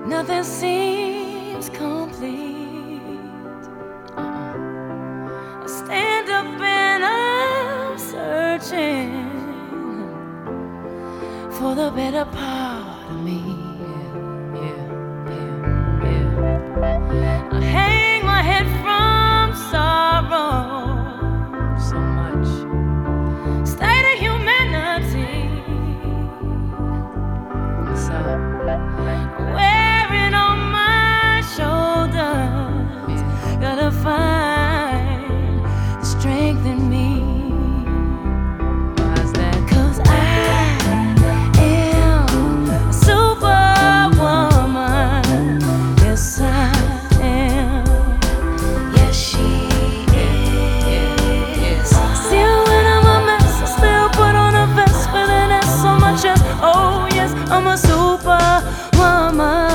Nothing seems complete. I stand up and I'm searching for the better part of me. I hang my head from sorrow. So much state of humanity. So wearing on my shoulders, gotta find strength in me. Why's that? 'Cause I am a superwoman. Yes, I am. Yes, she is. Still when I'm a mess, I still put on a vest with an S on my chest. Oh yes, I'm a superwoman.